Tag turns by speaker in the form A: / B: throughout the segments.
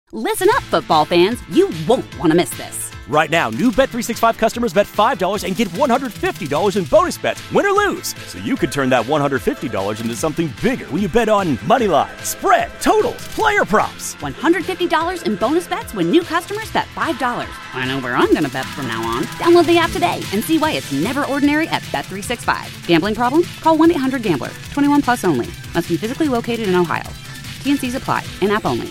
A: Listen up, football fans. You won't want to miss this.
B: Right now, new Bet365 customers bet $5 and get $150 in bonus bets, win or lose. So you could turn that $150 into something bigger when you bet on money line, spread, totals, player props.
A: $150 in bonus bets when new customers bet $5. I know where I'm going to bet from now on. Download the app today and see why it's never ordinary at Bet365. Gambling problem? Call 1-800-GAMBLER. 21 plus only. Must be physically located in Ohio. T&Cs apply. In-app only.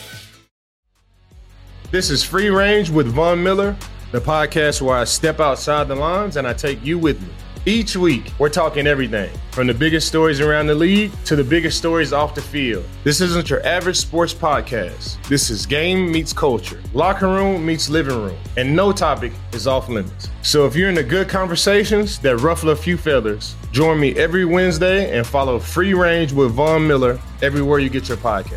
C: This is Free Range with Von Miller, the podcast where I step outside the lines and I take you with me. Each week, we're talking everything, from the biggest stories around the league to the biggest stories off the field. This isn't your average sports podcast. This is game meets culture, locker room meets living room, and no topic is off limits. So if you're into good conversations that ruffle a few feathers, join me every Wednesday and follow Free Range with Von Miller everywhere you get your podcast.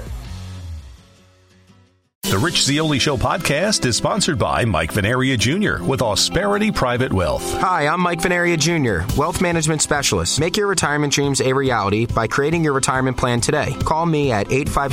D: The Rich Zeoli Show podcast is sponsored by Mike Venaria Jr. with Ausperity Private Wealth.
E: Hi, I'm Mike Venaria Jr., wealth management specialist. Make your retirement dreams a reality by creating your retirement plan today. Call me at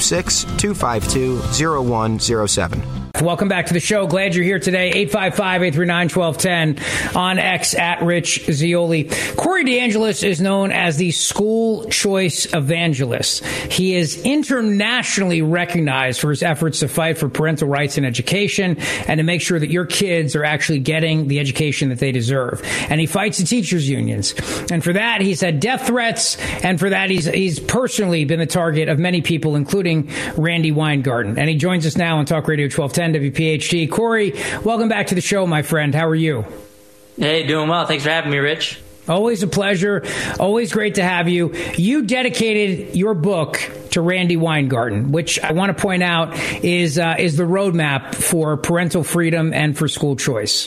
E: 856-252-0107.
F: Welcome back to the show. Glad you're here today. 855-839-1210 on X at Rich Zeoli. Corey DeAngelis is known as the school choice evangelist. He is internationally recognized for his efforts to fight for parental rights in education and to make sure that your kids are actually getting the education that they deserve. And he fights the teachers unions. And for that, he's had death threats. And for that, he's personally been the target of many people, including Randi Weingarten. And he joins us now on Talk Radio 1210 WPHT. Corey, welcome back to the show, my friend. How are you?
G: Hey, doing well. Thanks for having me, Rich.
F: Always a pleasure. Always great to have you. You dedicated your book to Randi Weingarten, which I want to point out is the roadmap for parental freedom and for school choice.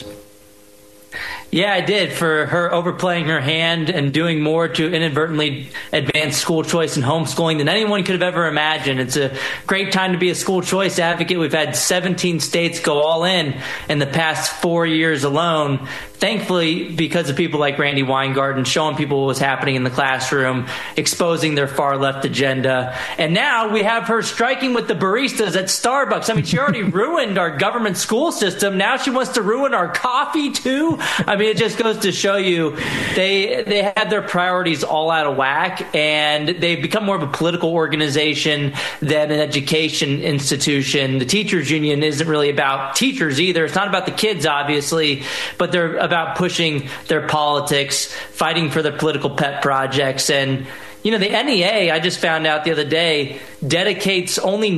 G: Yeah, I did, for her overplaying her hand and doing more to inadvertently advance school choice and homeschooling than anyone could have ever imagined. It's a great time to be a school choice advocate. We've had 17 states go all in the past 4 years alone. Thankfully, because of people like Randi Weingarten showing people what was happening in the classroom, exposing their far left agenda. And now we have her striking with the baristas at Starbucks. I mean, she already ruined our government school system. Now she wants to ruin our coffee too. I mean, it just goes to show you they had their priorities all out of whack, and they've become more of a political organization than an education institution. The teachers union isn't really about teachers either. It's not about the kids, obviously, but they're about pushing their politics, fighting for their political pet projects. And, you know, the NEA, I just found out the other day, dedicates only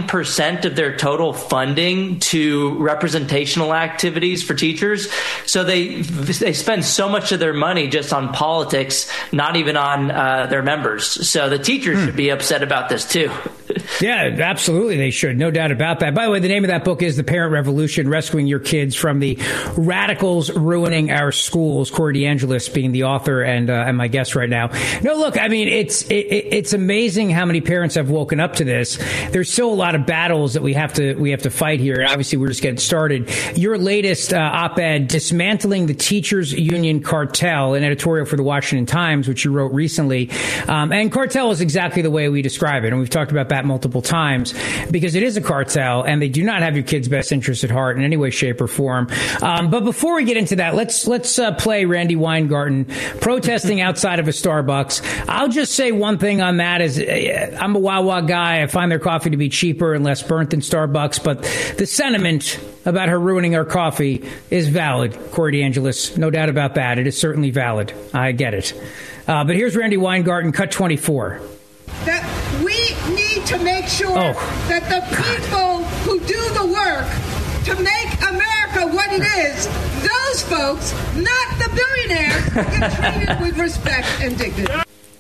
G: 9% of their total funding to representational activities for teachers. So they spend so much of their money just on politics, not even on their members. So the teachers should be upset about this too.
F: Yeah, absolutely. They should. No doubt about that. By the way, the name of that book is The Parent Revolution, Rescuing Your Kids from the Radicals Ruining Our Schools. Corey DeAngelis being the author and my guest right now. No, look, I mean, it's amazing how many parents have woken up to this. There's still a lot of battles that we have to fight here. And obviously, we're just getting started. Your latest op-ed, Dismantling the Teachers Union Cartel, an editorial for the Washington Times, which you wrote recently. And cartel is exactly the way we describe it. And we've talked about that multiple times because it is a cartel and they do not have your kids' best interests at heart in any way, shape, or form. But before we get into that, let's play Randi Weingarten protesting outside of a Starbucks. I'll just say one thing on that is I'm a Wawa guy. I find their coffee to be cheaper and less burnt than Starbucks, but the sentiment about her ruining our coffee is valid, Corey DeAngelis. No doubt about that. It is certainly valid. I get it. But here's Randi Weingarten, cut 24.
H: That we need to make sure that the people who do the work to make America what it is, those folks, not the billionaires, get treated with respect and dignity.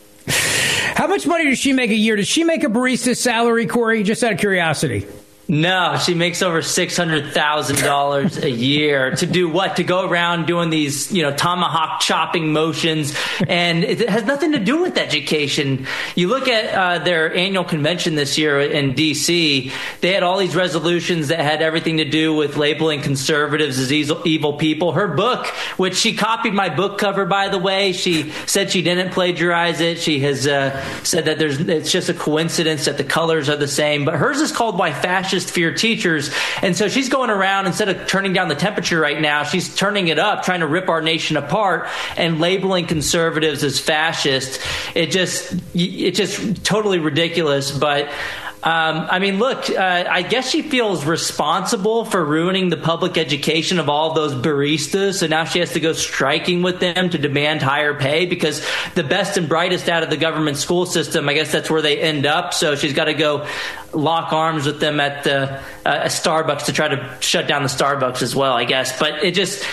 F: How much money does she make a year? Does she make a barista's salary, Corey? Just out of curiosity.
G: No, she makes over $600,000 a year to do what? To go around doing these, tomahawk chopping motions, and it has nothing to do with education. You look at their annual convention this year in D.C., they had all these resolutions that had everything to do with labeling conservatives as evil people. Her book, which she copied my book cover, by the way, she said she didn't plagiarize it. She has said that it's just a coincidence that the colors are the same, but hers is called Why Fascism fascist fear teachers. And so she's going around, instead of turning down the temperature right now, she's turning it up, trying to rip our nation apart and labeling conservatives as fascist. It's just totally ridiculous. But I mean, look, I guess she feels responsible for ruining the public education of all those baristas. So now she has to go striking with them to demand higher pay, because the best and brightest out of the government school system, I guess that's where they end up. So she's got to go lock arms with them at Starbucks to try to shut down the Starbucks as well, I guess. But it's just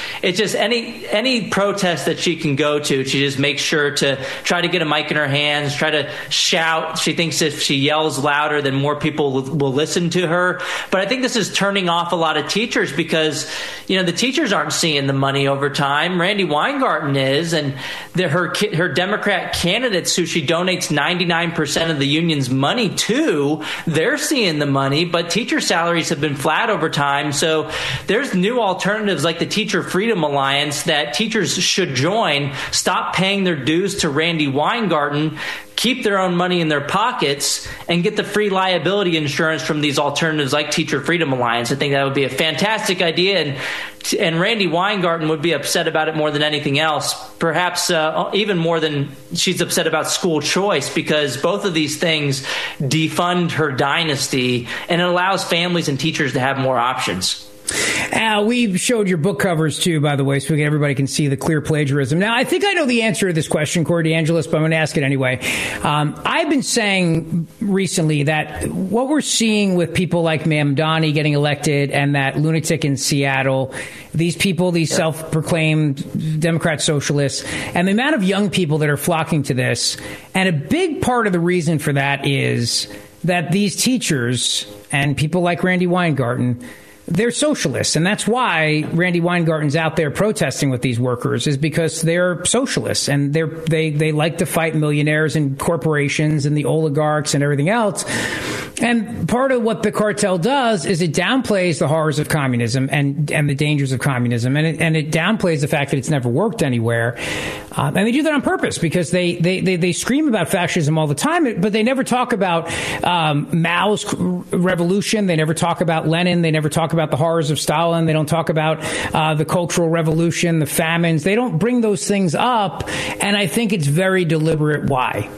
G: any protest that she can go to, she just makes sure to try to get a mic in her hands, try to shout. She thinks if she yells louder, then more people will listen to her. But I think this is turning off a lot of teachers, because, the teachers aren't seeing the money over time. Randi Weingarten is, and her Democrat candidates, who she donates 99% of the union's money to, they're seeing the money, but teacher salaries have been flat over time. So there's new alternatives like the Teacher Freedom Alliance that teachers should join, stop paying their dues to Randi Weingarten, keep their own money in their pockets, and get the free liability insurance from these alternatives like Teacher Freedom Alliance. I think that would be a fantastic idea, and Randi Weingarten would be upset about it more than anything else, perhaps even more than she's upset about school choice, because both of these things defund her dynasty, and it allows families and teachers to have more options.
F: We showed your book covers, too, by the way, so everybody can see the clear plagiarism. Now, I think I know the answer to this question, Corey DeAngelis, but I'm going to ask it anyway. I've been saying recently that what we're seeing with people like Mamdani getting elected and that lunatic in Seattle, these people, these self-proclaimed Democrat socialists, and the amount of young people that are flocking to this, and a big part of the reason for that is that these teachers and people like Randi Weingarten, they're socialists, and that's why Randi Weingarten's out there protesting with these workers, is because they're socialists, and they like to fight millionaires and corporations and the oligarchs and everything else. And part of what the cartel does is it downplays the horrors of communism and the dangers of communism, and it downplays the fact that it's never worked anywhere. And they do that on purpose, because they scream about fascism all the time, but they never talk about Mao's revolution. They never talk about Lenin. They never talk about the horrors of Stalin. They don't talk about the Cultural Revolution, the famines. They don't bring those things up, and I think it's very deliberate why.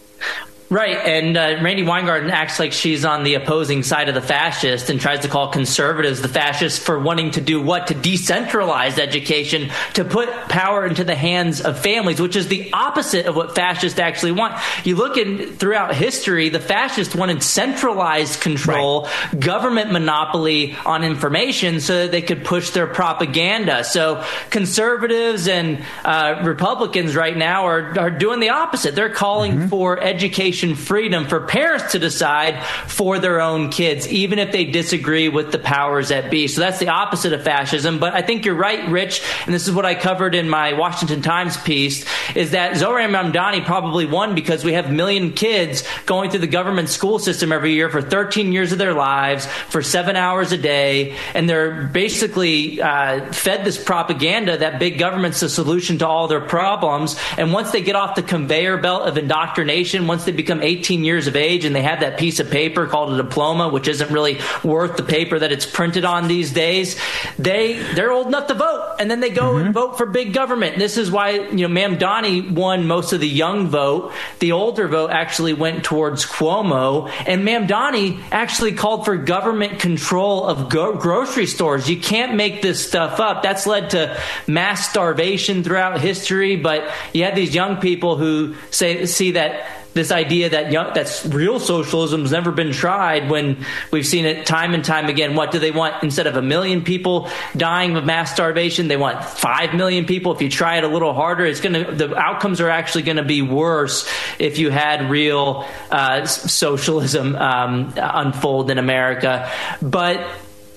G: Right, and Randi Weingarten acts like she's on the opposing side of the fascist and tries to call conservatives the fascists for wanting to do what? To decentralize education, to put power into the hands of families, which is the opposite of what fascists actually want. You look throughout history, the fascists wanted centralized control, right, government monopoly on information so that they could push their propaganda. So conservatives and Republicans right now are doing the opposite. They're calling for education freedom for parents to decide for their own kids, even if they disagree with the powers that be. So that's the opposite of fascism. But I think you're right, Rich, and this is what I covered in my Washington Times piece, is that Zohran Mamdani probably won because we have a million kids going through the government school system every year for 13 years of their lives, for 7 hours a day, and they're basically fed this propaganda that big government's the solution to all their problems. And once they get off the conveyor belt of indoctrination, once they become 18 years of age and they have that piece of paper called a diploma, which isn't really worth the paper that it's printed on these days, they're old enough to vote, and then they go and vote for big government. And this is why Mamdani won most of the young vote. The older vote actually went towards Cuomo, and Mamdani actually called for government control of grocery stores. You can't make this stuff up. That's led to mass starvation throughout history, but you have these young people who see that this idea that that's real socialism has never been tried, when we've seen it time and time again. What do they want? Instead of 1 million people dying of mass starvation, they want 5 million people. If you try it a little harder, the outcomes are actually going to be worse if you had real socialism unfold in America. But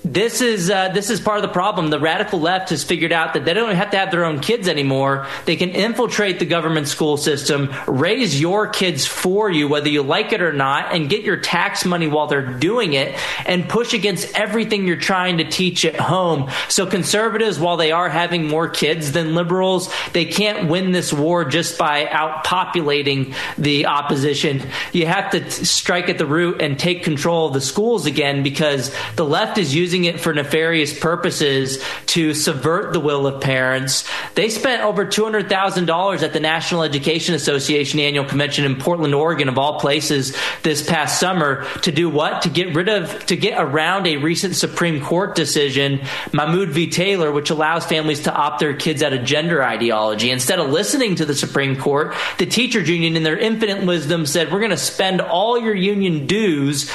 G: This is part of the problem. The radical left has figured out that they don't have to have their own kids anymore. They can infiltrate the government school system, raise your kids for you, whether you like it or not, and get your tax money while they're doing it, and push against everything you're trying to teach at home. So conservatives, while they are having more kids than liberals, they can't win this war just by outpopulating the opposition. You have to strike at the root and take control of the schools again, because the left is using it for nefarious purposes to subvert the will of parents. They spent over $200,000 at the National Education Association annual convention in Portland, Oregon, of all places, this past summer to do what? To get around a recent Supreme Court decision, Mahmoud v. Taylor, which allows families to opt their kids out of gender ideology. Instead of listening to the Supreme Court, the teachers union in their infinite wisdom said, we're going to spend all your union dues,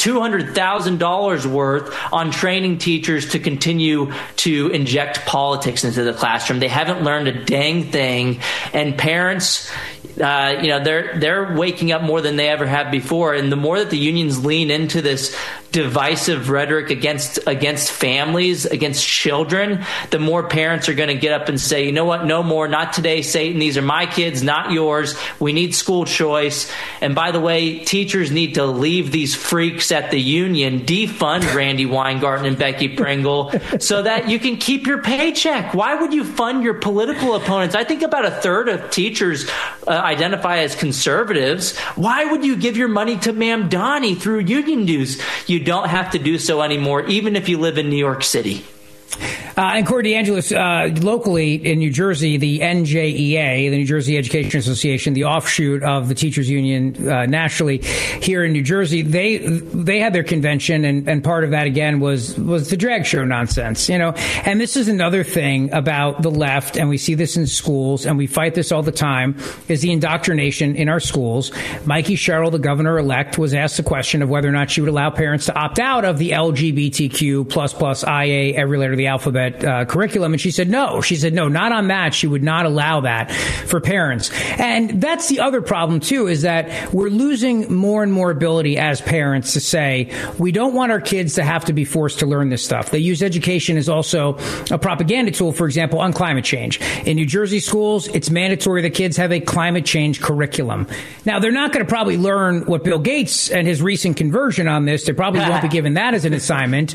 G: $200,000 worth, on training teachers to continue to inject politics into the classroom. They haven't learned a dang thing, and parents, they're waking up more than they ever have before. And the more that the unions lean into this divisive rhetoric against families, against children, the more parents are going to get up and say, you know what, no more, not today, Satan. These are my kids, not yours. We need school choice. And by the way, teachers need to leave these freaks at the union, defund Randy Weingarten and Becky Pringle so that you can keep your paycheck. Why would you fund your political opponents? I think about a third of teachers identify as conservatives. Why would you give your money to Mamdani through union dues? You don't have to do so anymore, even if you live in New York City.
F: And Corey DeAngelis, locally in New Jersey, the NJEA, the New Jersey Education Association, the offshoot of the teachers union nationally here in New Jersey, they had their convention, and part of that again was the drag show nonsense, And this is another thing about the left, and we see this in schools, and we fight this all the time, is the indoctrination in our schools. Mikey Sherrill, the governor-elect, was asked the question of whether or not she would allow parents to opt out of the LGBTQ++ IA, every letter of the alphabet curriculum, and she said no. She said no, not on that. She would not allow that for parents. And that's the other problem, too, is that we're losing more and more ability as parents to say, we don't want our kids to have to be forced to learn this stuff. They use education as also a propaganda tool, for example, on climate change. In New Jersey schools, it's mandatory that kids have a climate change curriculum. Now, they're not going to probably learn what Bill Gates and his recent conversion on this, they probably won't be given that as an assignment,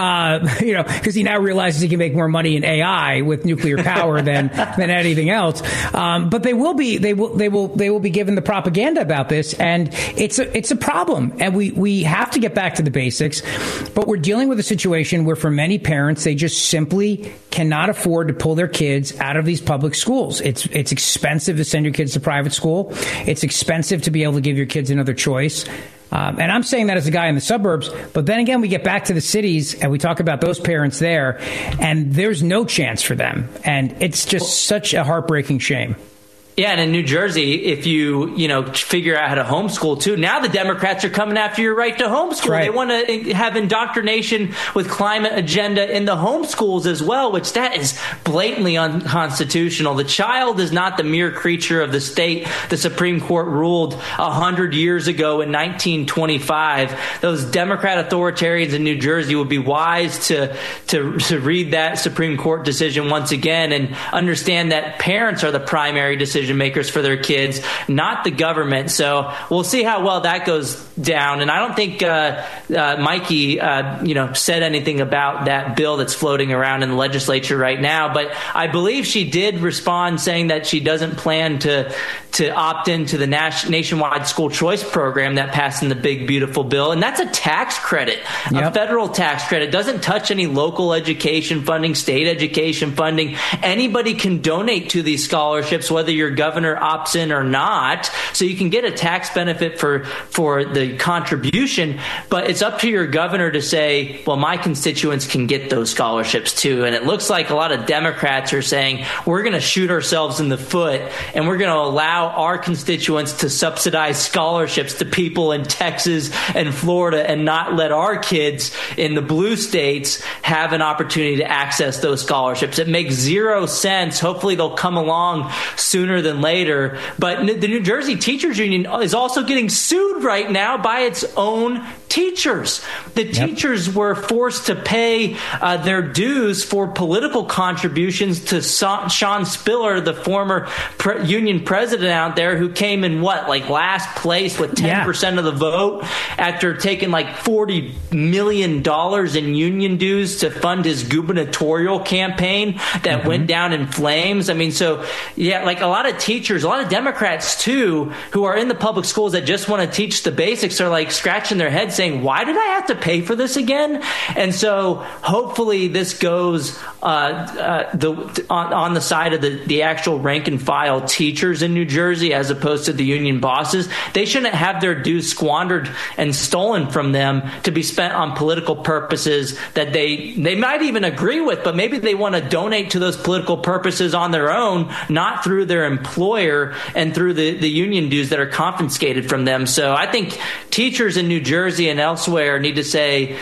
F: because he now realizes he can make more money in AI with nuclear power than anything else. But they will be given the propaganda about this, and it's a problem. And we have to get back to the basics. But we're dealing with a situation where for many parents, they just simply cannot afford to pull their kids out of these public schools. It's expensive to send your kids to private school. It's expensive to be able to give your kids another choice. And I'm saying that as a guy in the suburbs, but then again, we get back to the cities and we talk about those parents there, and there's no chance for them. And it's just such a heartbreaking shame.
G: Yeah, and in New Jersey, if you figure out how to homeschool too, now the Democrats are coming after your right to homeschool. Right. They want to have indoctrination with climate agenda in the homeschools as well, which that is blatantly unconstitutional. The child is not the mere creature of the state. The Supreme Court ruled 100 years ago in 1925. Those Democrat authoritarians in New Jersey would be wise to read that Supreme Court decision once again and understand that parents are the primary decision makers for their kids, not the government. So we'll see how well that goes down. And I don't think Mikey, said anything about that bill that's floating around in the legislature right now. But I believe she did respond saying that she doesn't plan to opt into the nationwide school choice program that passed in the big, beautiful bill. And that's a tax credit, a federal tax credit. It doesn't touch any local education funding, state education funding. Anybody can donate to these scholarships, whether your governor opts in or not. So you can get a tax benefit for the contribution, but it's up to your governor to say, well, my constituents can get those scholarships too. And it looks like a lot of Democrats are saying we're going to shoot ourselves in the foot and we're going to allow our constituents to subsidize scholarships to people in Texas and Florida and not let our kids in the blue states have an opportunity to access those scholarships. It makes zero sense. Hopefully they'll come along sooner than later. But the New Jersey Teachers Union is also getting sued right now by its own teachers. The teachers were forced to pay their dues for political contributions to Sean Spiller, the former union president out there, who came in last place with 10% of the vote after taking $40 million in union dues to fund his gubernatorial campaign that went down in flames. I mean, so a lot of teachers, a lot of Democrats too, who are in the public schools that just want to teach the basics are scratching their head saying, why did I have to pay for this again? And so hopefully this goes on the side of the actual rank and file teachers in New Jersey as opposed to the union bosses. They shouldn't have their dues squandered and stolen from them to be spent on political purposes that they might even agree with, but maybe they want to donate to those political purposes on their own, not through their employer and through the union dues that are confiscated from them. So I think teachers in New Jersey and elsewhere need to say,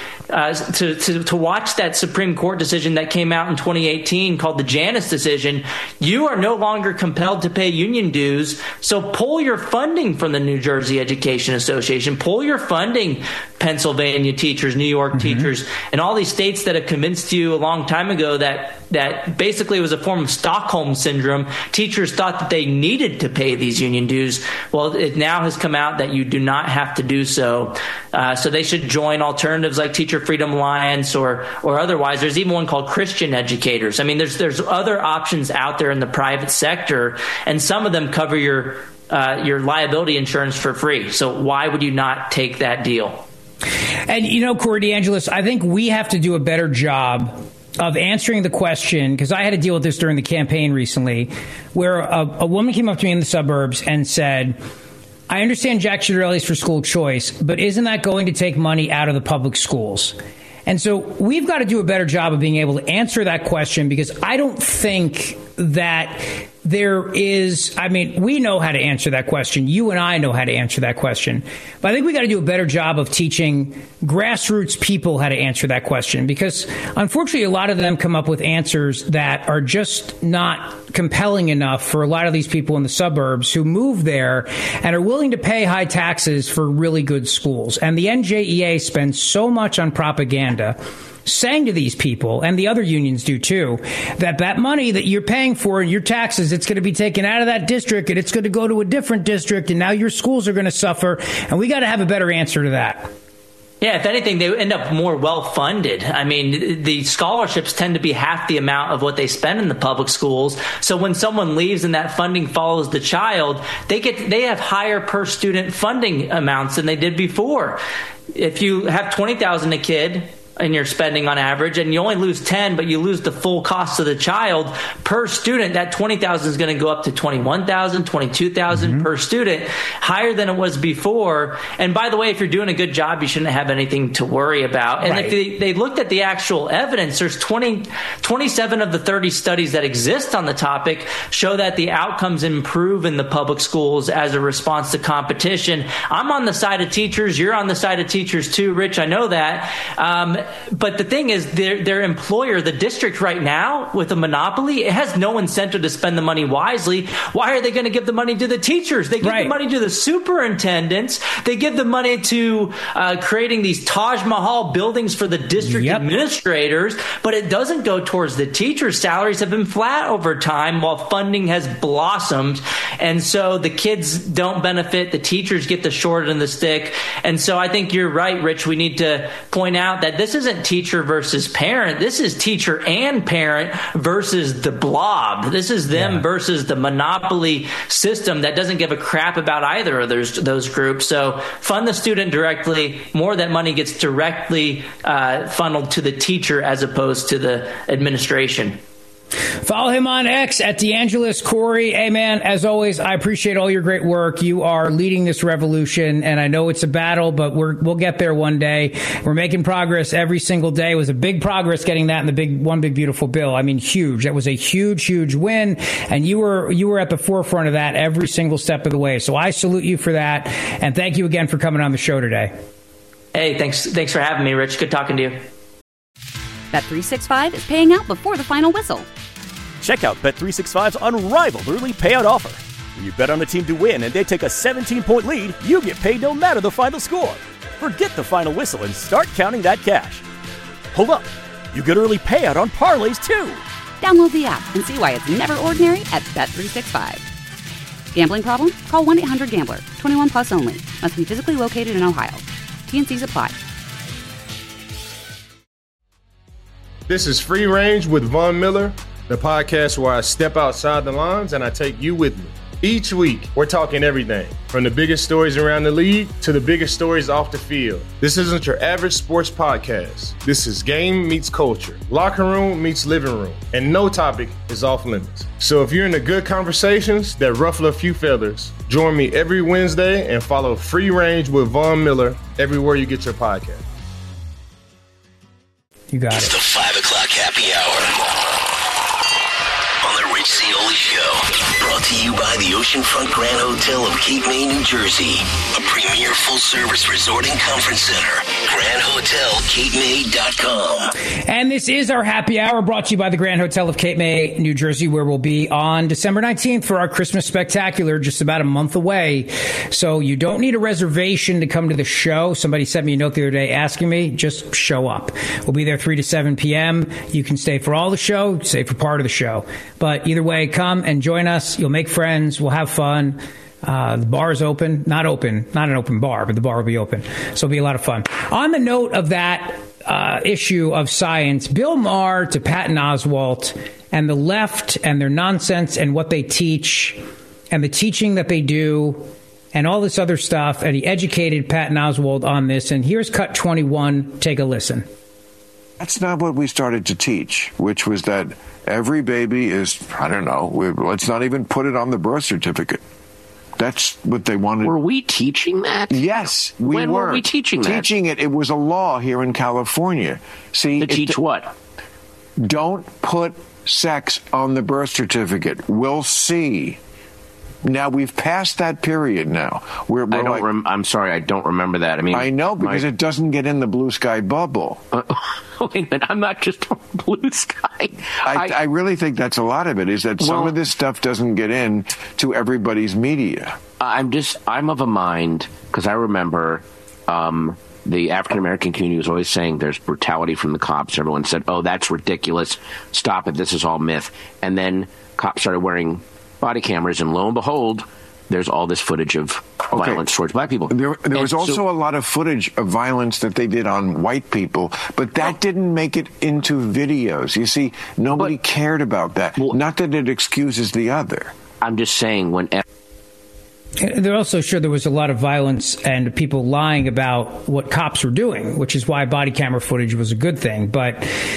G: to watch that Supreme Court decision that came out in 2018 called the Janus decision. You are no longer compelled to pay union dues, so pull your funding from the New Jersey Education Association, pull your funding, Pennsylvania teachers, New York teachers, and all these states that have convinced you a long time ago that basically it was a form of Stockholm syndrome. Teachers thought that they needed to pay these union dues. Well, it now has come out that you do not have to do so. So they should join alternatives like Teacher Freedom Alliance or otherwise. There's even one called Christian Educators. I mean, there's other options out there in the private sector, and some of them cover your liability insurance for free. So why would you not take that deal?
F: And, Corey DeAngelis, I think we have to do a better job of answering the question, because I had to deal with this during the campaign recently, where a woman came up to me in the suburbs and said, I understand Jack Ciattarelli's for school choice, but isn't that going to take money out of the public schools? And so we've got to do a better job of being able to answer that question, because I don't think that there is, we know how to answer that question. You and I know how to answer that question. But I think we got to do a better job of teaching grassroots people how to answer that question, because unfortunately, a lot of them come up with answers that are just not compelling enough for a lot of these people in the suburbs who move there and are willing to pay high taxes for really good schools. And the NJEA spends so much on propaganda saying to these people, and the other unions do too, that money that you're paying for in your taxes, it's going to be taken out of that district and it's going to go to a different district, and now your schools are going to suffer. And we got to have a better answer to that.
G: Yeah, if anything, they end up more well-funded. I mean, the scholarships tend to be half the amount of what they spend in the public schools. So when someone leaves and that funding follows the child, they have higher per-student funding amounts than they did before. If you have $20,000 a kid and you're spending on average, and you only lose 10, but you lose the full cost of the child per student, that 20,000 is going to go up to 21,000, 22,000 per student, higher than it was before. And by the way, if you're doing a good job, you shouldn't have anything to worry about. And if they looked at the actual evidence, there's 27 of the 30 studies that exist on the topic show that the outcomes improve in the public schools as a response to competition. I'm on the side of teachers. You're on the side of teachers too, Rich. I know that. But the thing is, their employer, the district right now, with a monopoly, it has no incentive to spend the money wisely. Why are they going to give the money to the teachers? They give the money to the superintendents. They give the money to creating these Taj Mahal buildings for the district administrators, but it doesn't go towards the teachers. Salaries have been flat over time while funding has blossomed. And so the kids don't benefit. The teachers get the short end of the stick. And so I think you're right, Rich. We need to point out that this isn't teacher versus parent. This is teacher and parent versus the blob. This is them versus the monopoly system that doesn't give a crap about either of those groups. So fund the student directly. More of that money gets directly funneled to the teacher as opposed to the administration.
F: Follow him on X at DeAngelis Corey. Hey, man, as always, I appreciate all your great work. You are leading this revolution, and I know it's a battle, but we'll get there one day. We're making progress every single day. It was a big progress getting that in the one big beautiful bill. I mean, huge. That was a huge, huge win, and you were at the forefront of that every single step of the way. So I salute you for that, and thank you again for coming on the show today.
G: Hey, thanks for having me, Rich. Good talking to you.
A: Bet365 is paying out before the final whistle.
B: Check out Bet365's unrivaled early payout offer. When you bet on a team to win and they take a 17-point lead, you get paid no matter the final score. Forget the final whistle and start counting that cash. Hold up. You get early payout on parlays, too.
A: Download the app and see why it's never ordinary at Bet365. Gambling problem? Call 1-800-GAMBLER. 21 plus only. Must be physically located in Ohio. T&Cs apply.
C: This is Free Range with Von Miller, the podcast where I step outside the lines and I take you with me. Each week, we're talking everything from the biggest stories around the league to the biggest stories off the field. This isn't your average sports podcast. This is game meets culture, locker room meets living room, and no topic is off limits. So if you're into good conversations that ruffle a few feathers, join me every Wednesday and follow Free Range with Von Miller everywhere you get your podcast.
F: You got
I: it. It's the 5 o'clock happy hour on the Rich Zeoli Show. Brought to you by the Oceanfront Grand Hotel of Cape May, New Jersey. A premier full-service resort and conference center. GrandHotelCapeMay.com.
F: And this is our happy hour brought to you by the Grand Hotel of Cape May, New Jersey, where we'll be on December 19th for our Christmas Spectacular, just about a month away. So you don't need a reservation to come to the show. Somebody sent me a note the other day asking me, just show up. We'll be there 3 to 7 p.m. You can stay for all the show, stay for part of the show. But either way, come and join us. You'll make friends. We'll have fun. The bar is open. Not an open bar, but the bar will be open. So it'll be a lot of fun. On the note of that issue of science, Bill Maher to Patton Oswalt and the left and their nonsense and what they teach and the teaching that they do and all this other stuff. And he educated Patton Oswalt on this. And here's cut 21. Take a listen.
J: That's not what we started to teach, which was that every baby is, I don't know, let's not even put it on the birth certificate. That's what they wanted.
K: Were we teaching that?
J: Yes, we
K: When were we teaching that?
J: Teaching it. It was a law here in California. See,
K: to teach what?
J: Don't put sex on the birth certificate. We'll see. Now, we've passed that period now.
K: I'm sorry, I don't remember that. I mean,
J: I know, because it doesn't get in the blue sky bubble.
K: Wait a minute, I'm not just on blue sky.
J: I really think that's a lot of it, is that some of this stuff doesn't get in to everybody's media.
K: I'm of a mind, because I remember the African-American community was always saying there's brutality from the cops. Everyone said, oh, that's ridiculous. Stop it. This is all myth. And then cops started wearing body cameras, and lo and behold, there's all this footage of violence towards black people.
J: There was also a lot of footage of violence that they did on white people, but that didn't make it into videos. You see, nobody cared about that. Not that it excuses the other.
K: I'm just saying when...
F: They're also sure there was a lot of violence and people lying about what cops were doing, which is why body camera footage was a good thing. But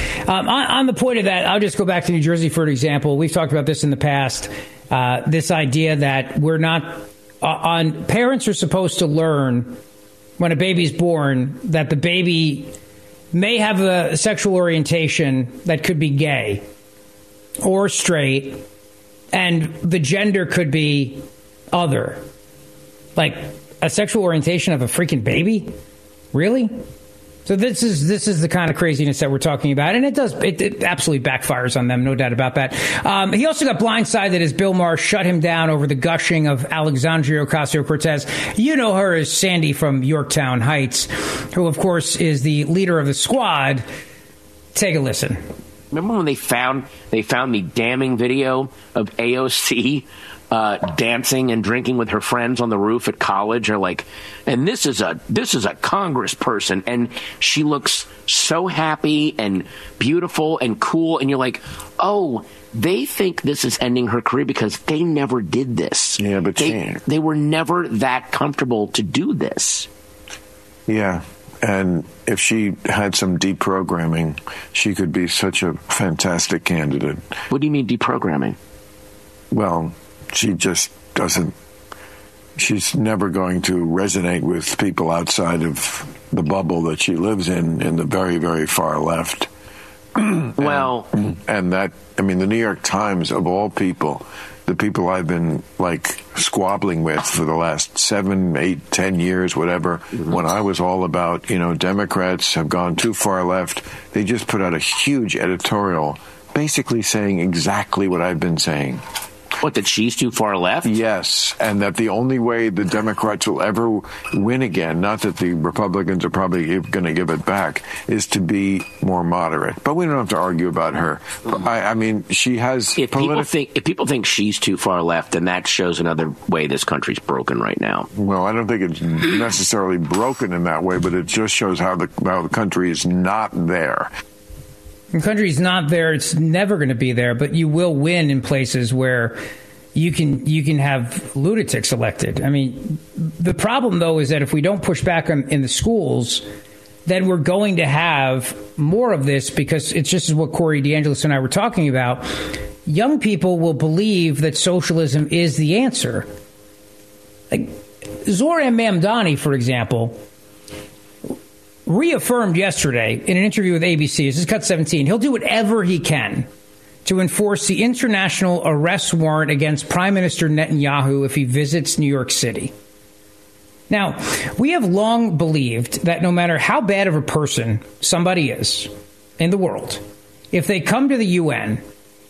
F: on the point of that, I'll just go back to New Jersey for an example. We've talked about this in the past. This idea that we're not parents are supposed to learn when a baby's born that the baby may have a sexual orientation that could be gay or straight, and the gender could be other. Like a sexual orientation of a freaking baby? Really? So this is the kind of craziness that we're talking about, and it absolutely backfires on them, no doubt about that. He also got blindsided as Bill Maher shut him down over the gushing of Alexandria Ocasio-Cortez. You know her as Sandy from Yorktown Heights, who of course is the leader of the squad. Take a listen.
K: Remember when they found the damning video of AOC dancing and drinking with her friends on the roof at college, or like, and this is a congressperson, and she looks so happy and beautiful and cool, and you're like, oh, they think this is ending her career because they never did this.
J: Yeah, but
K: they were never that comfortable to do this.
J: Yeah. And if she had some deprogramming, she could be such a fantastic candidate.
K: What do you mean deprogramming?
J: Well, she just doesn't. She's never going to resonate with people outside of the bubble that she lives in the very, very far left.
K: Well,
J: and that, I mean, the New York Times, of all people, the people I've been like squabbling with for the last 7, 8, 10 years, whatever, when I was all about, Democrats have gone too far left, they just put out a huge editorial basically saying exactly what I've been saying.
K: What, that she's too far left?
J: Yes, and that the only way the Democrats will ever win again, not that the Republicans are probably going to give it back, is to be more moderate. But we don't have to argue about her. I mean, she has...
K: If people think she's too far left, then that shows another way this country's broken right now.
J: Well, I don't think it's necessarily broken in that way, but it just shows how the country is not there.
F: The country's not there. It's never going to be there, but you will win in places where you can have lunatics elected. I mean, the problem, though, is that if we don't push back in the schools, then we're going to have more of this, because it's just what Corey DeAngelis and I were talking about. Young people will believe that socialism is the answer. Like Zoran Mamdani, for example, reaffirmed yesterday in an interview with ABC, this is Cut 17, he'll do whatever he can to enforce the international arrest warrant against Prime Minister Netanyahu if he visits New York City. Now, we have long believed that no matter how bad of a person somebody is in the world, if they come to the UN,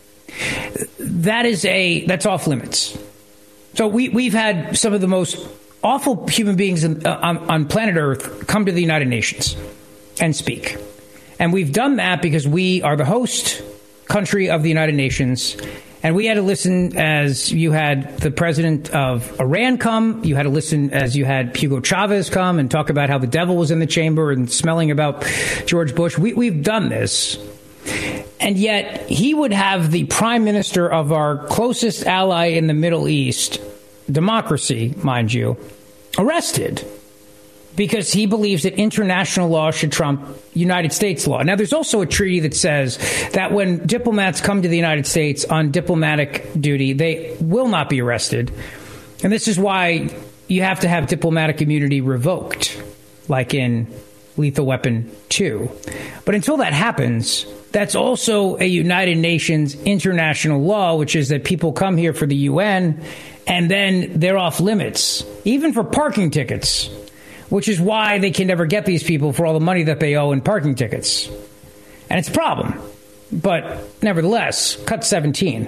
F: that's off limits. So we've had some of the most awful human beings on planet Earth come to the United Nations and speak. And we've done that because we are the host country of the United Nations. And we had to listen as you had the president of Iran come. You had to listen as you had Hugo Chavez come and talk about how the devil was in the chamber and smelling about George Bush. We've done this. And yet he would have the prime minister of our closest ally in the Middle East, democracy, mind you, arrested because he believes that international law should trump United States law. Now, there's also a treaty that says that when diplomats come to the United States on diplomatic duty, they will not be arrested. And this is why you have to have diplomatic immunity revoked, like in Lethal Weapon 2. But until that happens, that's also a United Nations international law, which is that people come here for the UN and then they're off limits, even for parking tickets, which is why they can never get these people for all the money that they owe in parking tickets. And it's a problem. But nevertheless, Cut 17.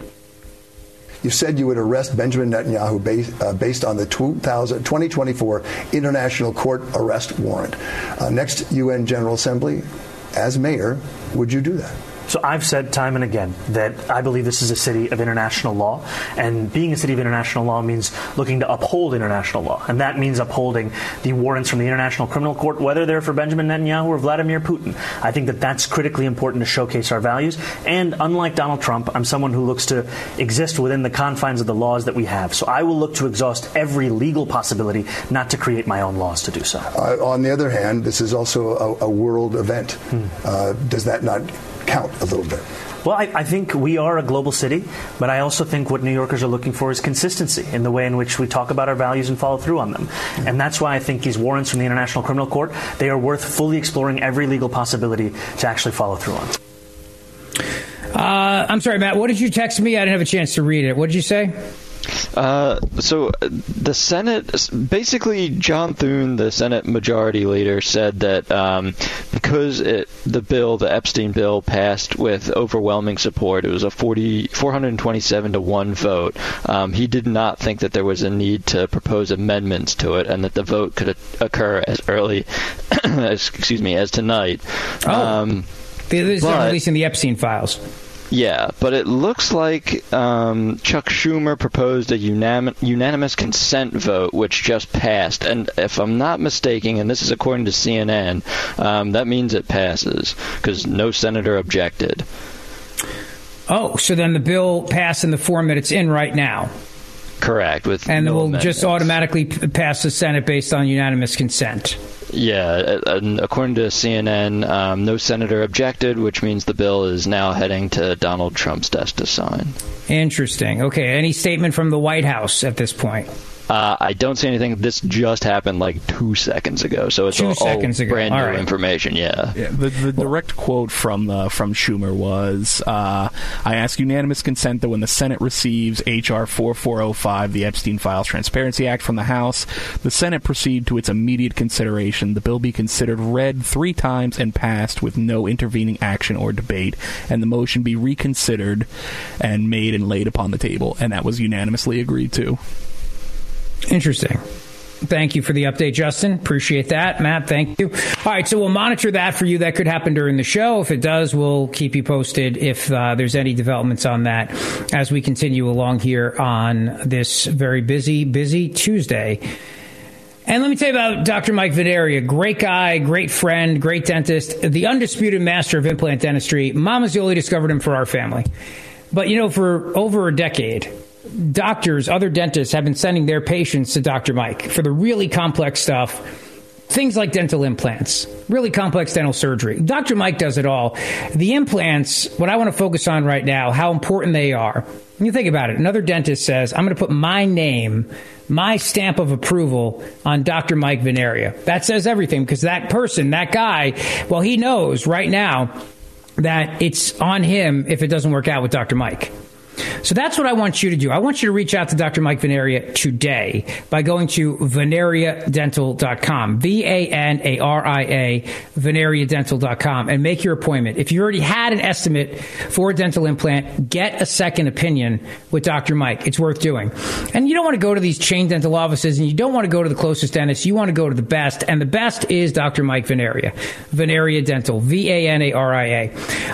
L: You said you would arrest Benjamin Netanyahu based on the 2024 International Court arrest warrant. Next UN General Assembly, as mayor, would you do that?
M: So I've said time and again that I believe this is a city of international law, and being a city of international law means looking to uphold international law, and that means upholding the warrants from the International Criminal Court, whether they're for Benjamin Netanyahu or Vladimir Putin. I think that that's critically important to showcase our values, and unlike Donald Trump, I'm someone who looks to exist within the confines of the laws that we have. So I will look to exhaust every legal possibility, not to create my own laws to do so.
L: On the other hand, this is also a world event. Does that not count a little bit?
M: Well, I think we are a global city, but I also think what New Yorkers are looking for is consistency in the way in which we talk about our values and follow through on them. And that's why I think these warrants from the International Criminal Court, they are worth fully exploring every legal possibility to actually follow through on.
F: I'm sorry, Matt, what did you text me? I didn't have a chance to read it. What did you say?
N: So the Senate, basically John Thune, the Senate Majority Leader, said that because the Epstein bill passed with overwhelming support, it was a 427-1 vote, he did not think that there was a need to propose amendments to it, and that the vote could occur as early as tonight.
F: This is releasing the Epstein files.
N: Yeah, but it looks like Chuck Schumer proposed a unanimous consent vote, which just passed. And if I'm not mistaken, and this is according to CNN, that means it passes because no senator objected.
F: Oh, so then the bill passed in the form that it's in right now.
N: Correct.
F: And it will just automatically pass the Senate based on unanimous consent.
N: Yeah, and according to CNN, no senator objected, which means the bill is now heading to Donald Trump's desk to sign.
F: Interesting. Okay, any statement from the White House at this point?
N: I don't see anything. This just happened like 2 seconds ago, so it's all brand new information. Yeah.
O: The direct quote from Schumer was, "I ask unanimous consent that when the Senate receives H.R. 4405, the Epstein Files Transparency Act from the House, the Senate proceed to its immediate consideration. The bill be considered read 3 times and passed with no intervening action or debate, and the motion be reconsidered and made and laid upon the table." And that was unanimously agreed to.
F: Interesting. Thank you for the update, Justin. Appreciate that. Matt, thank you. All right, so we'll monitor that for you. That could happen during the show. If it does, we'll keep you posted if there's any developments on that as we continue along here on this very busy Tuesday. And let me tell you about Dr. Mike Veneria. Great guy, great friend, great dentist, the undisputed master of implant dentistry. Mama Zioli discovered him for our family. But, for over a decade, doctors, other dentists have been sending their patients to Dr. Mike for the really complex stuff, things like dental implants, really complex dental surgery. Dr. Mike does it all. The implants, what I want to focus on right now, how important they are. When you think about it, another dentist says, I'm going to put my name, my stamp of approval on Dr. Mike Veneria. That says everything, because that person, that guy, well, he knows right now that it's on him if it doesn't work out with Dr. Mike. So that's what I want you to do. I want you to reach out to Dr. Mike Veneria today by going to veneriadental.com, VANARIA, veneriadental.com, and make your appointment. If you already had an estimate for a dental implant, get a second opinion with Dr. Mike. It's worth doing. And you don't want to go to these chain dental offices, and you don't want to go to the closest dentist. You want to go to the best, and the best is Dr. Mike Veneria. Veneria Dental, VANARIA,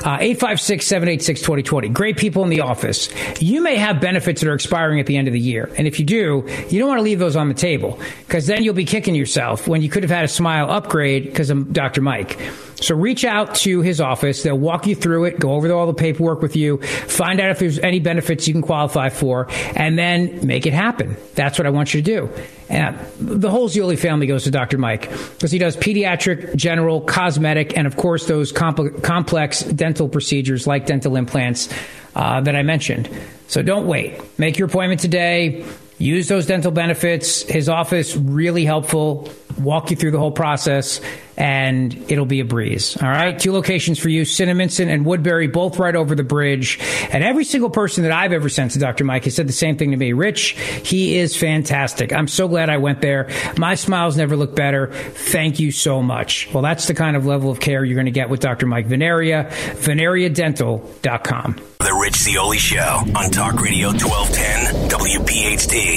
F: 856-786-2020. Great people in the office. You may have benefits that are expiring at the end of the year. And if you do, you don't want to leave those on the table, because then you'll be kicking yourself when you could have had a smile upgrade because of Dr. Mike. So reach out to his office. They'll walk you through it, go over all the paperwork with you, find out if there's any benefits you can qualify for, and then make it happen. That's what I want you to do. And the whole Zioli family goes to Dr. Mike because he does pediatric, general, cosmetic, and, of course, those complex dental procedures like dental implants that I mentioned. So don't wait. Make your appointment today. Use those dental benefits. His office, really helpful. Walk you through the whole process, and it'll be a breeze. All right? 2 locations for you, Cinnaminson and Woodbury, both right over the bridge. And every single person that I've ever sent to Dr. Mike has said the same thing to me. Rich, he is fantastic. I'm so glad I went there. My smiles never look better. Thank you so much. Well, that's the kind of level of care you're going to get with Dr. Mike Veneria, veneriadental.com.
I: The Rich Zioli Show on Talk Radio 1210 WPHT.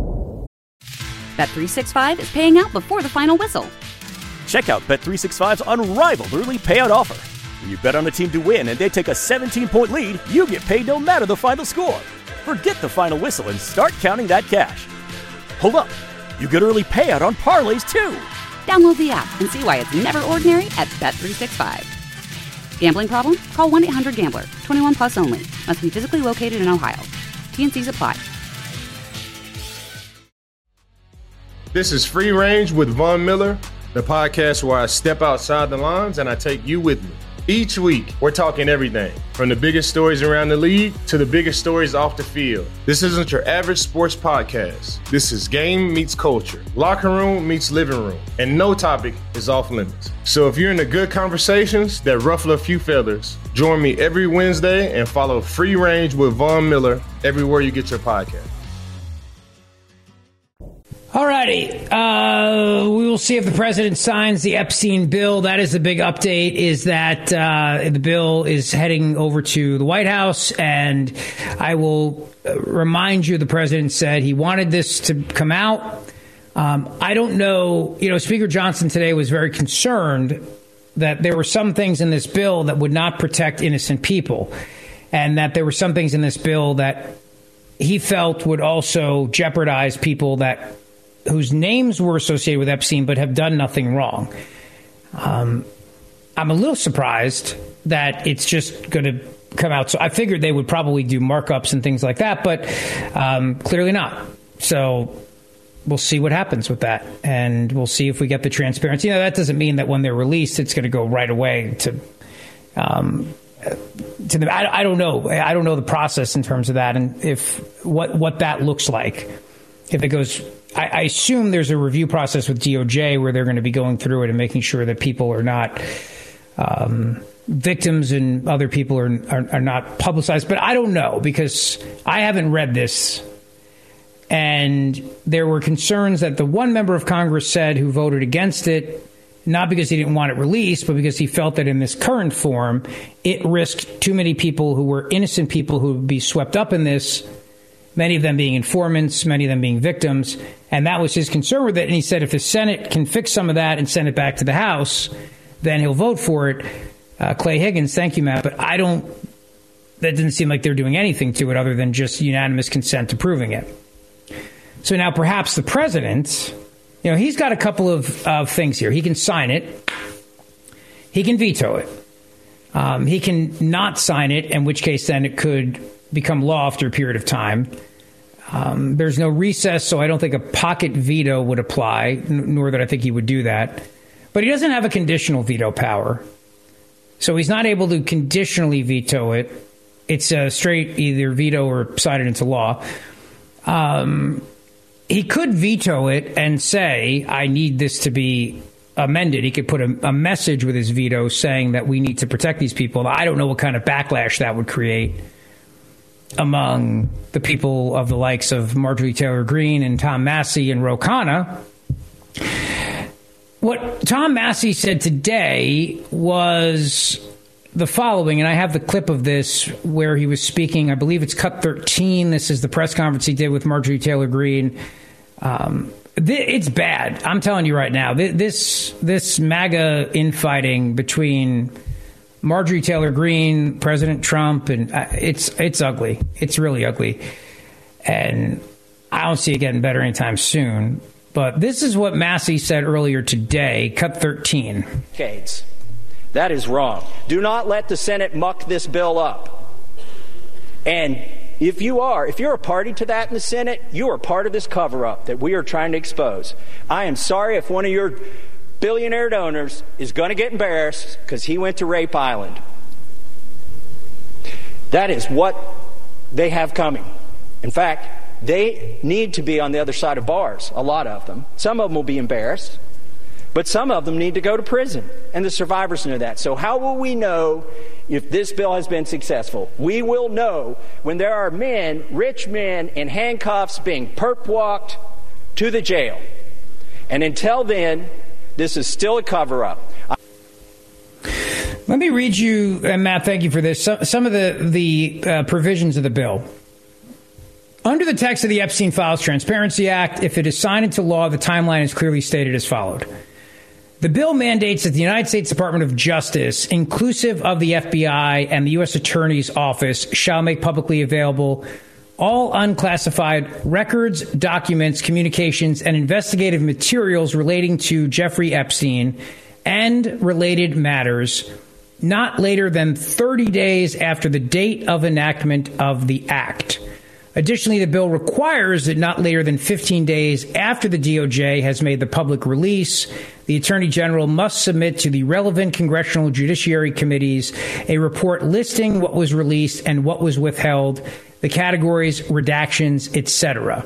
A: Bet365 is paying out before the final whistle.
B: Check out Bet365's unrivaled early payout offer. When you bet on a team to win and they take a 17-point lead, you get paid no matter the final score. Forget the final whistle and start counting that cash. Hold up. You get early payout on parlays, too.
A: Download the app and see why it's never ordinary at Bet365. Gambling problem? Call 1-800-GAMBLER. 21 plus only. Must be physically located in Ohio. T&Cs apply.
C: This is Free Range with Von Miller, the podcast where I step outside the lines and I take you with me. Each week, we're talking everything from the biggest stories around the league to the biggest stories off the field. This isn't your average sports podcast. This is game meets culture, locker room meets living room, and no topic is off limits. So if you're into good conversations that ruffle a few feathers, join me every Wednesday and follow Free Range with Von Miller everywhere you get your podcast.
F: All righty. We will see if the president signs the Epstein bill. That is the big update, is that the bill is heading over to the White House. And I will remind you, the president said he wanted this to come out. I don't know. Speaker Johnson today was very concerned that there were some things in this bill that would not protect innocent people, and that there were some things in this bill that he felt would also jeopardize people whose names were associated with Epstein but have done nothing wrong. I'm a little surprised that it's just going to come out. So I figured they would probably do markups and things like that, but clearly not. So we'll see what happens with that, and we'll see if we get the transparency. That doesn't mean that when they're released, it's going to go right away to them. I don't know. I don't know the process in terms of that, and if what that looks like. If it goes I assume there's a review process with DOJ where they're going to be going through it and making sure that people are not victims and other people are not publicized. But I don't know, because I haven't read this. And there were concerns that the one member of Congress said who voted against it, not because he didn't want it released, but because he felt that in this current form, it risked too many people who were innocent people who would be swept up in this, many of them being informants, many of them being victims. And that was his concern with it. And he said if the Senate can fix some of that and send it back to the House, then he'll vote for it. Clay Higgins, thank you, Matt. But that didn't seem like they're doing anything to it other than just unanimous consent approving it. So now perhaps the president, he's got a couple of things here. He can sign it. He can veto it. He can not sign it, in which case then it could become law after a period of time. There's no recess, so I don't think a pocket veto would apply, nor that I think he would do that. But he doesn't have a conditional veto power. So he's not able to conditionally veto it. It's a straight either veto or sign it into law. He could veto it and say, I need this to be amended. He could put a message with his veto saying that we need to protect these people. I don't know what kind of backlash that would create among the people of the likes of Marjorie Taylor Greene and Tom Massie and Ro Khanna. What Tom Massie said today was the following, and I have the clip of this where he was speaking. I believe it's cut 13. This is the press conference he did with Marjorie Taylor Greene. It's bad. I'm telling you right now. This MAGA infighting between Marjorie Taylor Greene, President Trump, and it's ugly. It's really ugly. And I don't see it getting better anytime soon. But this is what Massie said earlier today, cut 13.
P: Decades. That is wrong. Do not let the Senate muck this bill up. And if you're a party to that in the Senate, you are part of this cover-up that we are trying to expose. I am sorry if one of your billionaire donors is going to get embarrassed because he went to Rape Island. That is what they have coming. In fact, they need to be on the other side of bars, a lot of them. Some of them will be embarrassed, but some of them need to go to prison, and the survivors know that. So how will we know if this bill has been successful? We will know when there are men, rich men, in handcuffs being perp-walked to the jail. And until then, this is still a cover-up.
F: Let me read you, and Matt, thank you for this, some of the provisions of the bill. Under the text of the Epstein Files Transparency Act, if it is signed into law, the timeline is clearly stated as followed. The bill mandates that the United States Department of Justice, inclusive of the FBI and the U.S. Attorney's Office, shall make publicly available all unclassified records, documents, communications, and investigative materials relating to Jeffrey Epstein and related matters not later than 30 days after the date of enactment of the act. Additionally, the bill requires that not later than 15 days after the DOJ has made the public release, the Attorney General must submit to the relevant congressional judiciary committees a report listing what was released and what was withheld, the categories, redactions, etc.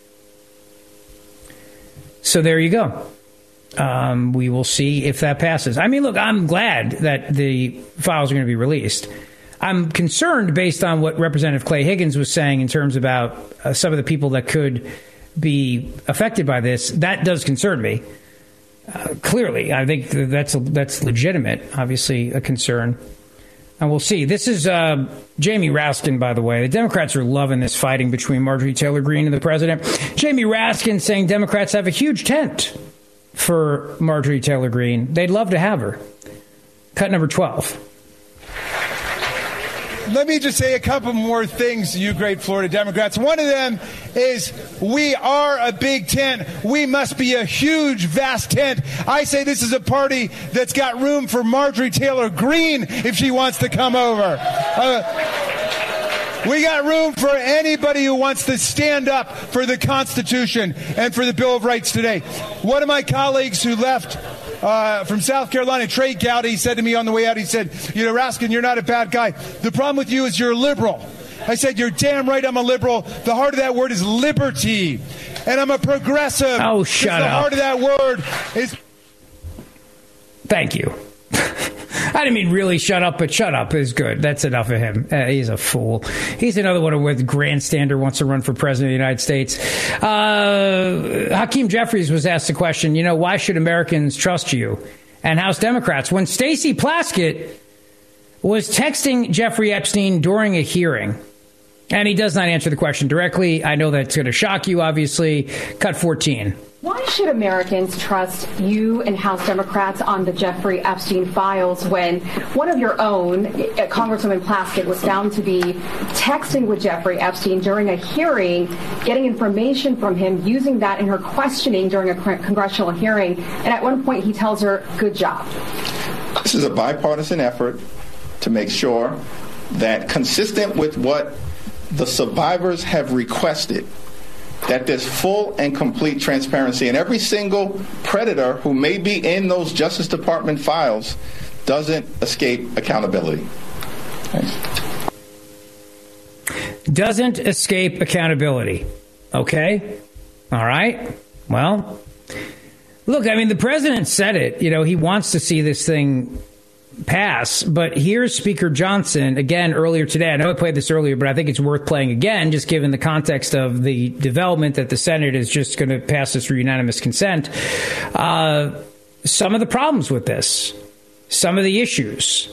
F: So there you go. We will see if that passes. I mean, look, I'm glad that the files are going to be released. I'm concerned based on what Representative Clay Higgins was saying in terms about some of the people that could be affected by this. That does concern me. Clearly, I think that's legitimate, obviously, a concern. And we'll see. This is Jamie Raskin, by the way. The Democrats are loving this fighting between Marjorie Taylor Greene and the president. Jamie Raskin saying Democrats have a huge tent for Marjorie Taylor Greene. They'd love to have her. Cut number 12.
Q: Let me just say a couple more things to you great Florida Democrats. One of them is we are a big tent. We must be a huge, vast tent. I say this is a party that's got room for Marjorie Taylor Greene if she wants to come over. We got room for anybody who wants to stand up for the Constitution and for the Bill of Rights today. One of my colleagues who left from South Carolina, Trey Gowdy, said to me on the way out, he said, Raskin, you're not a bad guy. The problem with you is you're a liberal. I said, you're damn right I'm a liberal. The heart of that word is liberty. And I'm a progressive.
F: Oh, shut up.
Q: The heart of that word is...
F: Thank you. I didn't mean really shut up, but shut up is good. That's enough of him. He's a fool. He's another one with grandstander wants to run for president of the United States. Hakeem Jeffries was asked the question, why should Americans trust you? And House Democrats, when Stacey Plaskett was texting Jeffrey Epstein during a hearing, and he does not answer the question directly. I know that's going to shock you, obviously. Cut 14.
R: Why should Americans trust you and House Democrats on the Jeffrey Epstein files when one of your own, Congresswoman Plaskett, was found to be texting with Jeffrey Epstein during a hearing, getting information from him, using that in her questioning during a congressional hearing, and at one point he tells her, good job.
S: This is a bipartisan effort to make sure that, consistent with what the survivors have requested, that there's full and complete transparency, and every single predator who may be in those Justice Department files doesn't escape accountability. Thanks.
F: Doesn't escape accountability. Okay? All right. Well, look, I mean, the president said it. He wants to see this thing pass. But here's Speaker Johnson again earlier today. I know I played this earlier, but I think it's worth playing again, just given the context of the development that the Senate is just going to pass this through unanimous consent. Some of the problems with this, some of the issues.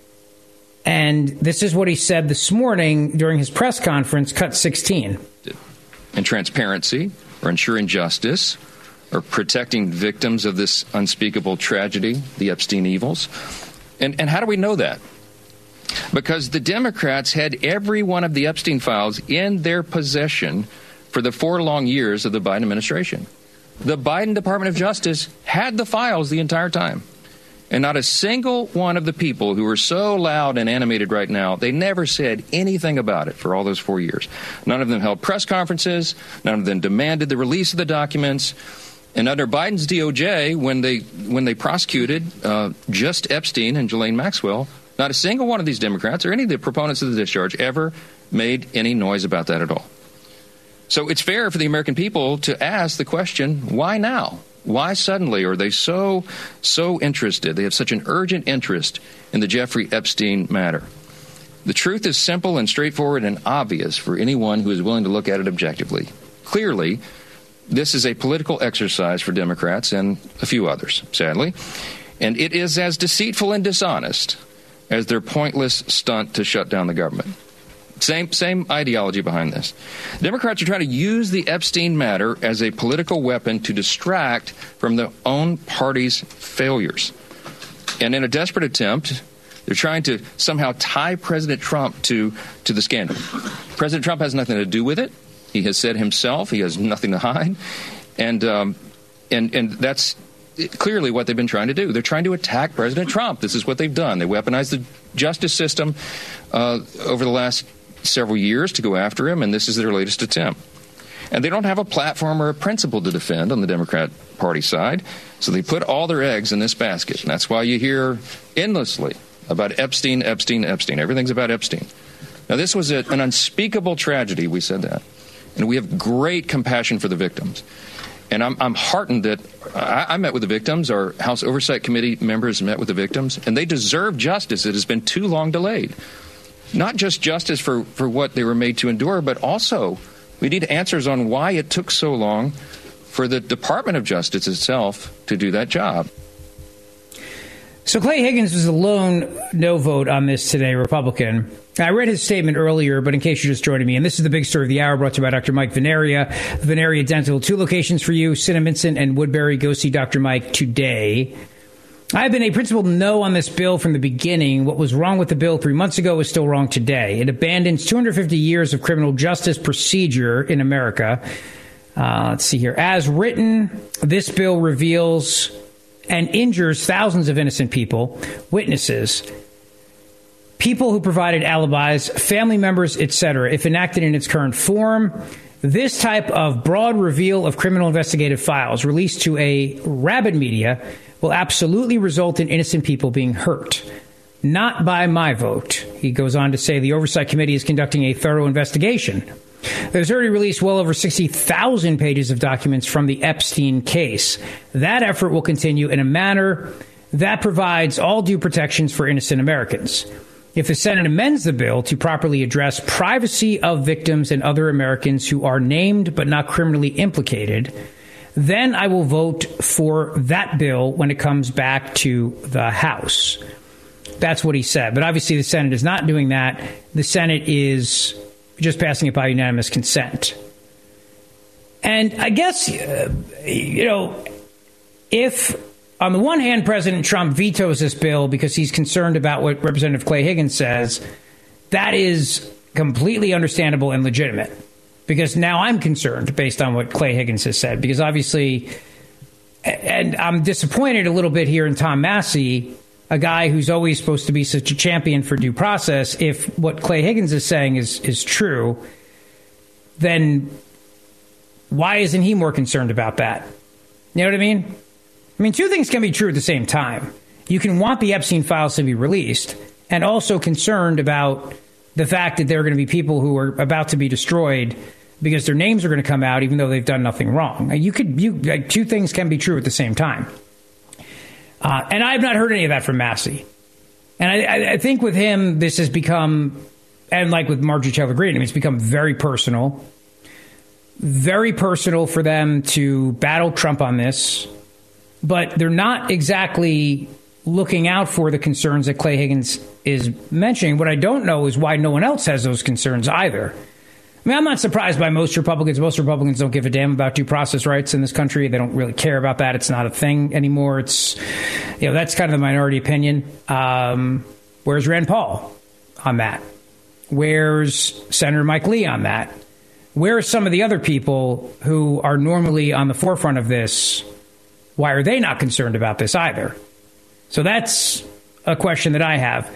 F: And this is what he said this morning during his press conference, cut 16.
T: And transparency, or ensuring justice, or protecting victims of this unspeakable tragedy, the Epstein evils. And how do we know that? Because the Democrats had every one of the Epstein files in their possession for the 4 long years of the Biden administration. The Biden Department of Justice had the files the entire time. And not a single one of the people who are so loud and animated right now, they never said anything about it for all those 4 years. None of them held press conferences. None of them demanded the release of the documents. And under Biden's DOJ, when they prosecuted just Epstein and Ghislaine Maxwell, not a single one of these Democrats or any of the proponents of the discharge ever made any noise about that at all. So it's fair for the American people to ask the question, why now? Why suddenly are they so interested? They have such an urgent interest in the Jeffrey Epstein matter. The truth is simple and straightforward and obvious for anyone who is willing to look at it objectively. Clearly, this is a political exercise for Democrats and a few others, sadly, and it is as deceitful and dishonest as their pointless stunt to shut down the government. Same ideology behind this. Democrats are trying to use the Epstein matter as a political weapon to distract from their own party's failures. And in a desperate attempt, they're trying to somehow tie President Trump to the scandal. President Trump has nothing to do with it. He has said himself he has nothing to hide, and that's clearly what they've been trying to do. They're trying to attack President Trump. This is what they've done. They weaponized the justice system over the last several years to go after him, and this is their latest attempt. And they don't have a platform or a principle to defend on the Democrat Party side, so they put all their eggs in this basket. And that's why you hear endlessly about Epstein, Epstein, Epstein. Everything's about Epstein. Now, this was an unspeakable tragedy, we said that. And we have great compassion for the victims. And I'm heartened that I met with the victims. Our House Oversight Committee members met with the victims, and they deserve justice. It has been too long delayed. Not just justice for what they were made to endure, but also we need answers on why it took so long for the Department of Justice itself to do that job.
F: So Clay Higgins was a lone no vote on this today, Republican. I read his statement earlier, but in case you're just joining me, and this is the big story of the hour brought to you by Dr. Mike Veneria. Veneria Dental, 2 locations for you, Cinnaminson and Woodbury. Go see Dr. Mike today. I've been a principled no on this bill from the beginning. What was wrong with the bill 3 months ago is still wrong today. It abandons 250 years of criminal justice procedure in America. Let's see here. As written, this bill reveals and injures thousands of innocent people, witnesses, people who provided alibis, family members, etc. If enacted in its current form, this type of broad reveal of criminal investigative files released to a rabid media will absolutely result in innocent people being hurt. not by my vote. He goes on to say the Oversight Committee is conducting a thorough investigation. There's already released well over 60,000 pages of documents from the Epstein case. That effort will continue in a manner that provides all due protections for innocent Americans. If the Senate amends the bill to properly address privacy of victims and other Americans who are named but not criminally implicated, then I will vote for that bill when it comes back to the House. That's what he said. But obviously the Senate is not doing that. The Senate is just passing it by unanimous consent. And I guess, if on the one hand, President Trump vetoes this bill because he's concerned about what Representative Clay Higgins says, that is completely understandable and legitimate. Because now I'm concerned based on what Clay Higgins has said. Because obviously, and I'm disappointed a little bit here in Tom Massey, a guy who's always supposed to be such a champion for due process. If what Clay Higgins is saying is true, then why isn't he more concerned about that? You know what I mean? I mean, two things can be true at the same time. You can want the Epstein files to be released and also concerned about the fact that there are going to be people who are about to be destroyed because their names are going to come out even though they've done nothing wrong. Two things can be true at the same time. And I've not heard any of that from Massey. And I think with him, this has become, and like with Marjorie Taylor Greene, I mean, it's become very personal for them to battle Trump on this. But they're not exactly looking out for the concerns that Clay Higgins is mentioning. What I don't know is why no one else has those concerns either. I mean, I'm not surprised by most Republicans. Most Republicans don't give a damn about due process rights in this country. They don't really care about that. It's not a thing anymore. It's, that's kind of the minority opinion. Where's Rand Paul on that? Where's Senator Mike Lee on that? Where are some of the other people who are normally on the forefront of this? Why are they not concerned about this either? So that's a question that I have.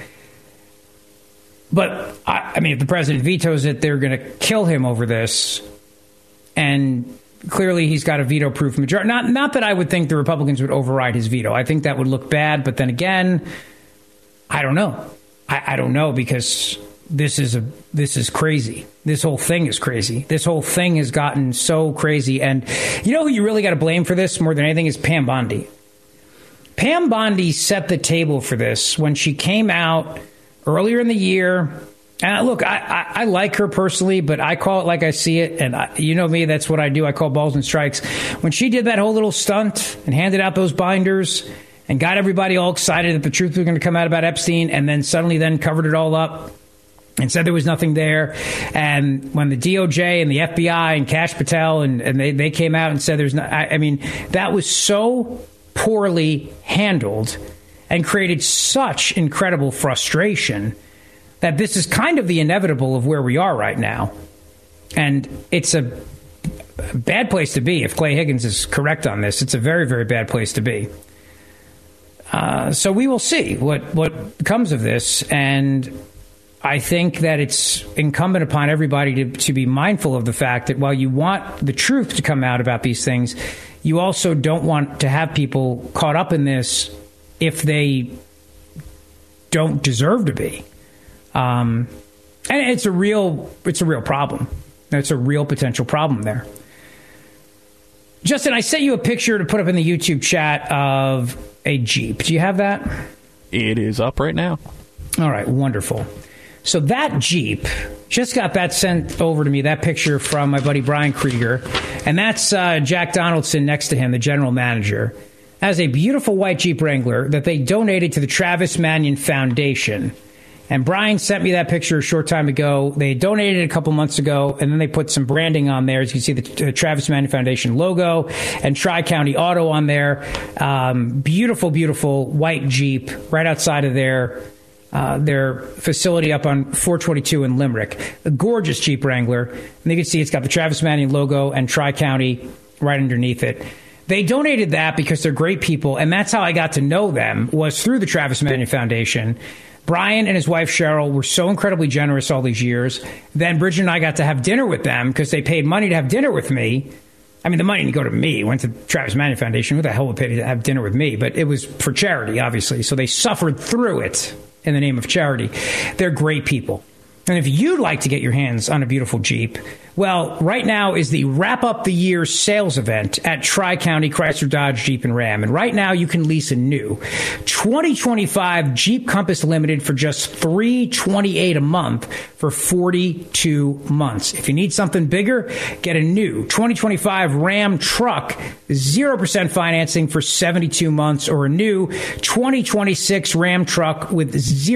F: But, I mean, if the president vetoes it, they're going to kill him over this. And clearly he's got a veto-proof majority. Not that I would think the Republicans would override his veto. I think that would look bad. But then again, I don't know. I don't know, because this is crazy. This whole thing is crazy. This whole thing has gotten so crazy. And you know who you really got to blame for this more than anything is Pam Bondi. Pam Bondi set the table for this when she came out earlier in the year. And look, I like her personally, but I call it like I see it. And you know me, that's what I do. I call balls and strikes. When she did that whole little stunt and handed out those binders and got everybody all excited that the truth was going to come out about Epstein, and then suddenly then covered it all up and said there was nothing there. And when the DOJ and the FBI and Kash Patel and they came out and said there's not, I mean, that was so poorly handled and created such incredible frustration that this is kind of the inevitable of where we are right now. And it's a bad place to be. If Clay Higgins is correct on this, it's a very, very bad place to be. So we will see what comes of this. And I think that it's incumbent upon everybody to be mindful of the fact that while you want the truth to come out about these things, you also don't want to have people caught up in this if they don't deserve to be. And it's a real problem. It's a real potential problem there. Justin, I sent you a picture to put up in the YouTube chat of a Jeep. Do you have that?
O: It is up right now.
F: All right, wonderful. So that Jeep, just got that sent over to me, that picture from my buddy Brian Krieger. And that's Jack Donaldson next to him, the general manager, has a beautiful white Jeep Wrangler that they donated to the Travis Manion Foundation. And Brian sent me that picture a short time ago. They donated it a couple months ago, and then they put some branding on there. As you can see, the Travis Manion Foundation logo and Tri-County Auto on there. Beautiful, beautiful white Jeep right outside of their facility up on 422 in Limerick. A gorgeous Jeep Wrangler. And you can see it's got the Travis Manion logo and Tri-County right underneath it. They donated that because they're great people, and that's how I got to know them, was through the Travis Manion Foundation. Brian and his wife Cheryl were so incredibly generous all these years. Then Bridget and I got to have dinner with them because they paid money to have dinner with me. I mean, the money didn't go to me. It went to the Travis Manion Foundation. Who the hell would pay to have dinner with me? But it was for charity, obviously. So they suffered through it. in the name of charity. They're great people. And if you'd like to get your hands on a beautiful Jeep, well, right now is the Wrap Up the Year sales event at Tri-County Chrysler, Dodge, Jeep, and Ram. And right now you can lease a new 2025 Jeep Compass Limited for just $328 a month for 42 months. If you need something bigger, get a new 2025 Ram truck, 0% financing for 72 months, or a new 2026 Ram truck with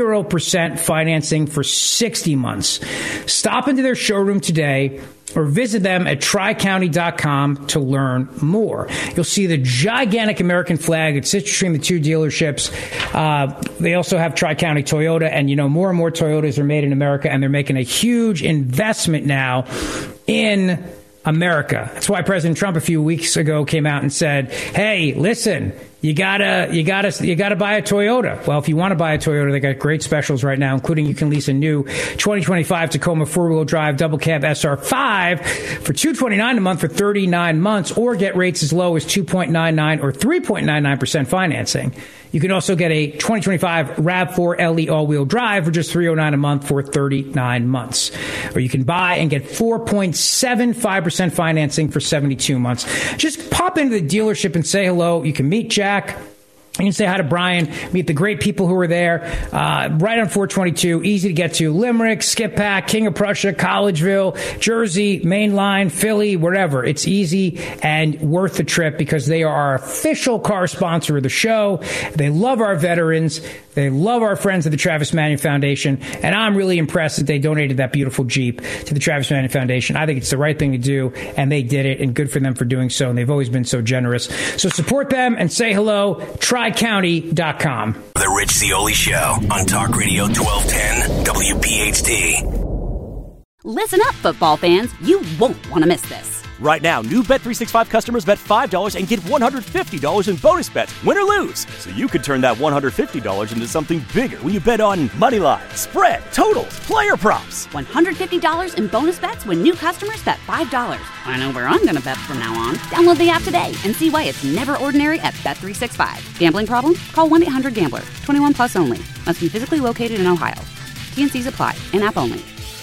F: 0% financing for 60 months. Stop into their showroom today or visit them at tricounty.com to learn more. You'll see the gigantic American flag that sits between the two dealerships. They also have Tri-County Toyota, and more and more Toyotas are made in America, and they're making a huge investment now in America. That's why President Trump a few weeks ago came out and said, "Hey, listen, you gotta buy a Toyota." Well, if you want to buy a Toyota, they got great specials right now, including you can lease a new 2025 Tacoma 4-wheel drive double cab SR5 for $229 a month for 39 months, or get rates as low as 2.99 or 3.99% financing. You can also get a 2025 RAV4 LE all-wheel drive for just $309 a month for 39 months. Or you can buy and get 4.75% financing for 72 months. Just pop into the dealership and say hello. You can meet Jack. You can say hi to Brian, meet the great people who are there, right on 422, easy to get to. Limerick, Skip-Pack, King of Prussia, Collegeville, Jersey, Main Line, Philly, wherever. It's easy and worth the trip because they are our official car sponsor of the show. They love our veterans. They love our friends at the Travis Manion Foundation. And I'm really impressed that they donated that beautiful Jeep to the Travis Manion Foundation. I think it's the right thing to do, and they did it, and good for them for doing so. And they've always been so generous. So support them and say hello. Tricounty.com.
I: The Rich Zeoli Show on Talk Radio 1210 WPHT.
A: Listen up, football fans. You won't want to miss this.
B: Right now, new Bet365 customers bet $5 and get $150 in bonus bets, win or lose. So you could turn that $150 into something bigger when you bet on money line, spread, totals, player props.
A: $150 in bonus bets when new customers bet $5. I know where I'm going to bet from now on. Download the app today and see why it's never ordinary at Bet365. Gambling problem? Call 1-800-GAMBLER. 21 plus only. Must be physically located in Ohio. T&Cs apply. In-app only.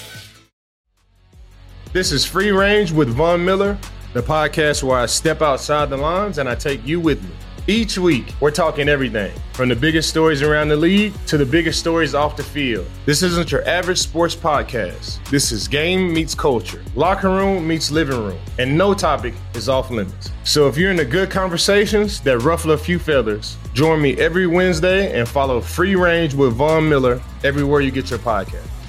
C: This is Free Range with Von Miller, the podcast where I step outside the lines and I take you with me. Each week, we're talking everything from the biggest stories around the league to the biggest stories off the field. This isn't your average sports podcast. This is game meets culture, locker room meets living room, and no topic is off limits. So if you're into good conversations that ruffle a few feathers, join me every Wednesday and follow Free Range with Von Miller everywhere you get your podcast.